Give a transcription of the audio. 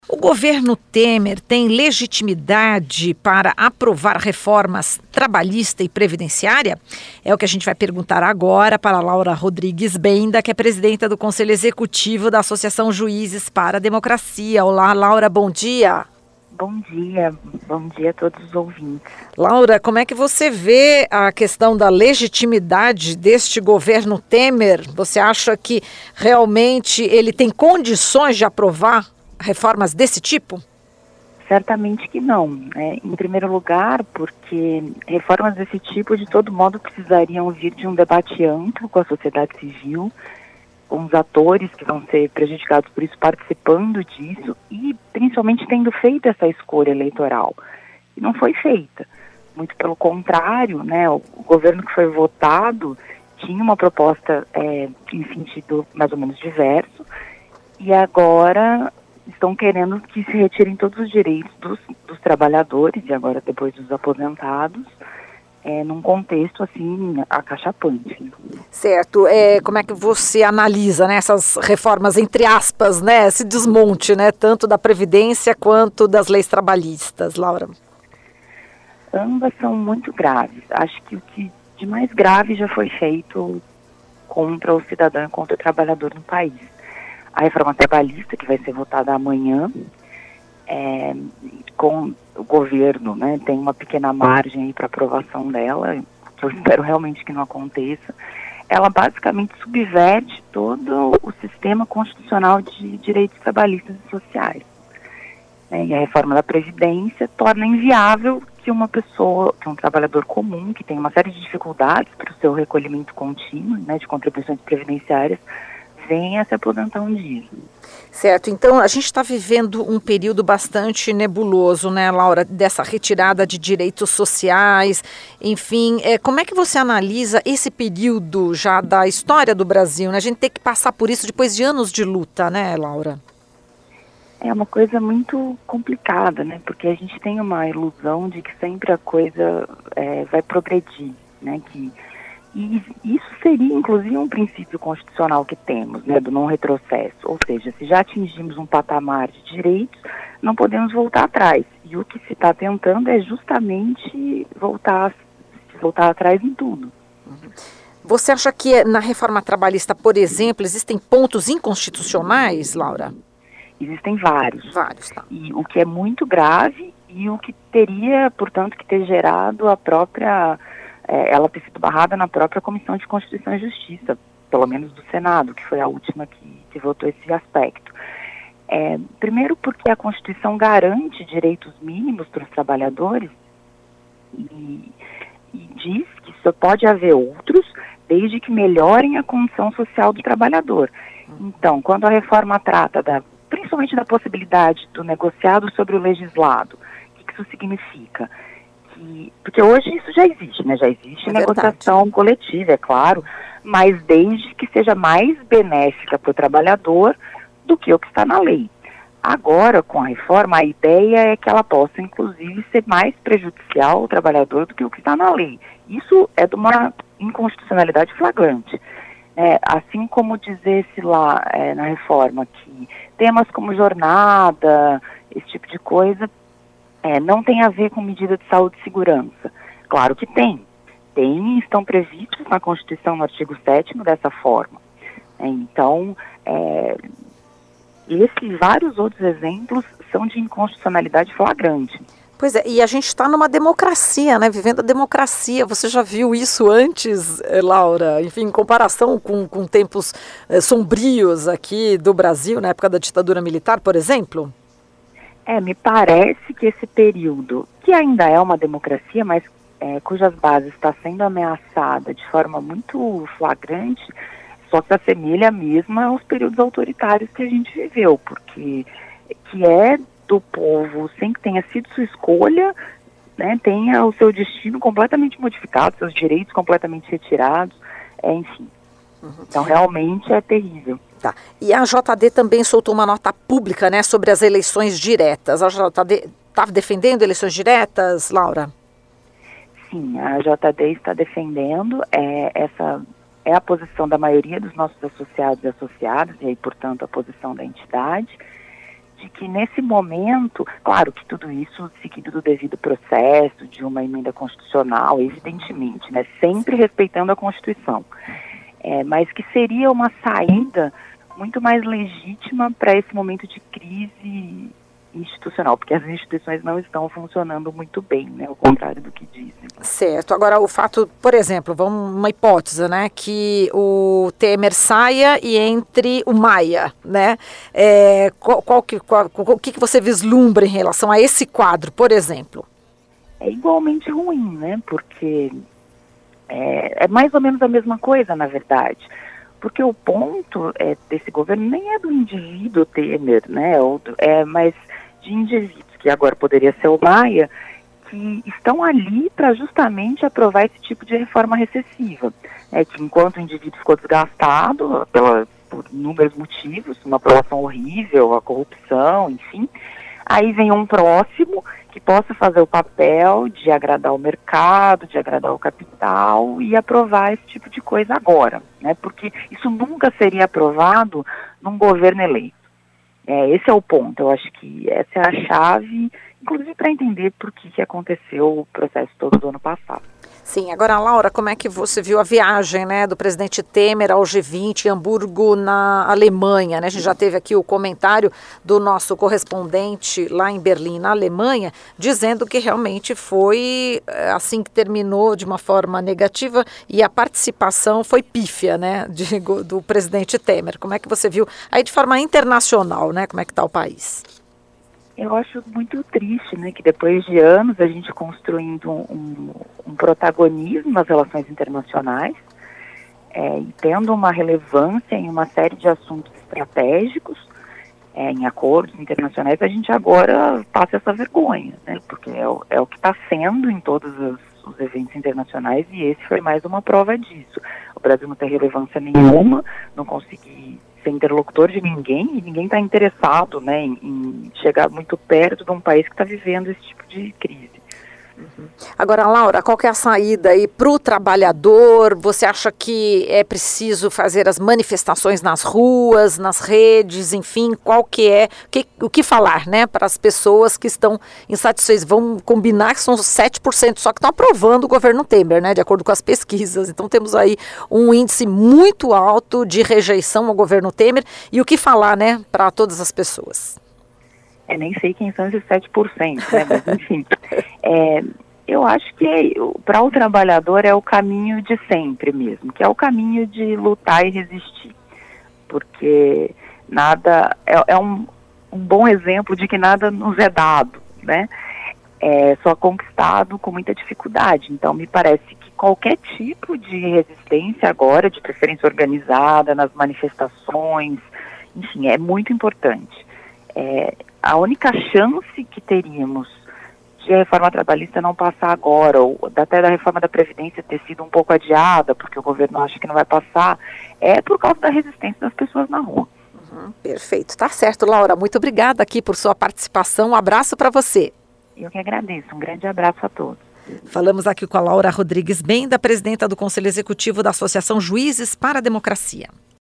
O governo Temer tem legitimidade para aprovar reformas trabalhista e previdenciária? É o que a gente vai perguntar agora para a Laura Rodrigues Benda, que é presidenta do Conselho Executivo da Associação Juízes para a Democracia. Olá, Laura, bom dia. Bom dia a todos os ouvintes. Laura, como é que você vê a questão da legitimidade deste governo Temer? Você acha que realmente ele tem condições de aprovar reformas desse tipo? Certamente que não, né? Em primeiro lugar, porque reformas desse tipo, de todo modo, precisariam vir de um debate amplo com a sociedade civil, com os atores que vão ser prejudicados por isso participando disso e principalmente tendo feito essa escolha eleitoral. E não foi feita. Muito pelo contrário, né? O governo que foi votado tinha uma proposta em sentido mais ou menos diverso e agora estão querendo que se retirem todos os direitos dos trabalhadores e agora depois dos aposentados, num contexto assim acachapante. Certo. Como é que você analisa, né, essas reformas, entre aspas, né, esse desmonte, né, tanto da Previdência quanto das leis trabalhistas, Laura? Ambas são muito graves. Acho que o que de mais grave já foi feito contra o cidadão e contra o trabalhador no país. A reforma trabalhista, que vai ser votada amanhã, com o governo, né, tem uma pequena margem para aprovação dela, que eu espero realmente que não aconteça. Ela basicamente subverte todo o sistema constitucional de direitos trabalhistas e sociais. E a reforma da Previdência torna inviável que uma pessoa, que um trabalhador comum, que tem uma série de dificuldades para o seu recolhimento contínuo, né, de contribuições previdenciárias, venha se aposentar um dia. Certo, então a gente está vivendo um período bastante nebuloso, né, Laura, dessa retirada de direitos sociais, enfim, como é que você analisa esse período já da história do Brasil, né? A gente tem que passar por isso depois de anos de luta, né, Laura? É uma coisa muito complicada, né, porque a gente tem uma ilusão de que sempre a coisa vai progredir, né, e isso seria, inclusive, um princípio constitucional que temos, né, do não retrocesso. Ou seja, se já atingimos um patamar de direitos, não podemos voltar atrás. E o que se está tentando é justamente voltar atrás em tudo. Você acha que na reforma trabalhista, por exemplo, existem pontos inconstitucionais, Laura? Existem vários. Vários, tá. E o que é muito grave e o que teria, portanto, que ter gerado a própria... ela ter sido barrada na própria Comissão de Constituição e Justiça, pelo menos do Senado, que foi a última que votou esse aspecto. Primeiro porque a Constituição garante direitos mínimos para os trabalhadores e diz que só pode haver outros desde que melhorem a condição social do trabalhador. Então, quando a reforma trata principalmente da possibilidade do negociado sobre o legislado, o que isso significa? Porque hoje isso já existe, né? Já existe negociação coletiva, é claro, mas desde que seja mais benéfica para o trabalhador do que o que está na lei. Agora, com a reforma, a ideia é que ela possa, inclusive, ser mais prejudicial ao trabalhador do que o que está na lei. Isso é de uma inconstitucionalidade flagrante. Assim como dizesse lá na reforma que temas como jornada, esse tipo de coisa, não tem a ver com medida de saúde e segurança. Claro que tem. Estão previstos na Constituição, no artigo 7º, dessa forma. Então, esses e vários outros exemplos são de inconstitucionalidade flagrante. Pois é, e a gente está numa democracia, né? Vivendo a democracia. Você já viu isso antes, Laura? Enfim, em comparação com tempos sombrios aqui do Brasil, na época da ditadura militar, por exemplo? Me parece que esse período, que ainda é uma democracia, mas cujas bases está sendo ameaçada de forma muito flagrante, só se assemelha mesmo aos períodos autoritários que a gente viveu, porque que é do povo, sem que tenha sido sua escolha, né, tenha o seu destino completamente modificado, seus direitos completamente retirados, enfim. Então, realmente é terrível. Tá. E a JD também soltou uma nota pública, né, sobre as eleições diretas. A JD está defendendo eleições diretas, Laura? Sim, a JD está defendendo. Essa é a posição da maioria dos nossos associados e associadas, e aí, portanto, a posição da entidade, de que nesse momento, claro que tudo isso seguido do devido processo, de uma emenda constitucional, evidentemente, né, sempre respeitando a Constituição, mas que seria uma saída muito mais legítima para esse momento de crise institucional, porque as instituições não estão funcionando muito bem, né, ao contrário do que dizem. Certo. Agora, o fato, por exemplo, uma hipótese, né, que o Temer saia e entre o Maia, né, o que você vislumbra em relação a esse quadro, por exemplo? É igualmente ruim, né, porque é mais ou menos a mesma coisa, na verdade. Porque o ponto desse governo nem é do indivíduo Temer, né, mas de indivíduos, que agora poderia ser o Maia, que estão ali para justamente aprovar esse tipo de reforma recessiva. Que enquanto o indivíduo ficou desgastado por inúmeros motivos, uma aprovação horrível, a corrupção, enfim, aí vem um próximo que possa fazer o papel de agradar o mercado, de agradar o capital e aprovar esse tipo de coisa agora, né? Porque isso nunca seria aprovado num governo eleito. Esse é o ponto, eu acho que essa é a chave, inclusive para entender por que aconteceu o processo todo do ano passado. Sim, agora, Laura, como é que você viu a viagem, né, do presidente Temer ao G20 em Hamburgo, na Alemanha, né? A gente já teve aqui o comentário do nosso correspondente lá em Berlim, na Alemanha, dizendo que realmente foi assim que terminou de uma forma negativa e a participação foi pífia, né, do presidente Temer. Como é que você viu aí de forma internacional, né, como é que está o país? Eu acho muito triste, né, que depois de anos a gente construindo um protagonismo nas relações internacionais e tendo uma relevância em uma série de assuntos estratégicos, em acordos internacionais, a gente agora passa essa vergonha, né, porque é o que está sendo em todos os eventos internacionais e esse foi mais uma prova disso. O Brasil não tem relevância nenhuma, não conseguir ser interlocutor de ninguém e ninguém está interessado, né, em chegar muito perto de um país que está vivendo esse tipo de crise. Agora, Laura, qual que é a saída aí para o trabalhador? Você acha que é preciso fazer as manifestações nas ruas, nas redes, enfim, o que falar, né, para as pessoas que estão insatisfeitas? Vamos combinar que são 7% só que estão aprovando o governo Temer, né, de acordo com as pesquisas. Então temos aí um índice muito alto de rejeição ao governo Temer e o que falar, né, para todas as pessoas? Nem sei quem são esses 7%, né, mas enfim, eu acho que para o trabalhador é o caminho de sempre mesmo, que é o caminho de lutar e resistir, porque nada, é um bom exemplo de que nada nos é dado, né, é só conquistado com muita dificuldade, então me parece que qualquer tipo de resistência agora, de preferência organizada, nas manifestações, enfim, é muito importante. A única chance que teríamos de a reforma trabalhista não passar agora, ou até da reforma da Previdência ter sido um pouco adiada, porque o governo acha que não vai passar, é por causa da resistência das pessoas na rua. Perfeito, tá certo, Laura. Muito obrigada aqui por sua participação. Um abraço para você. Eu que agradeço. Um grande abraço a todos. Falamos aqui com a Laura Rodrigues Benda, presidenta do Conselho Executivo da Associação Juízes para a Democracia.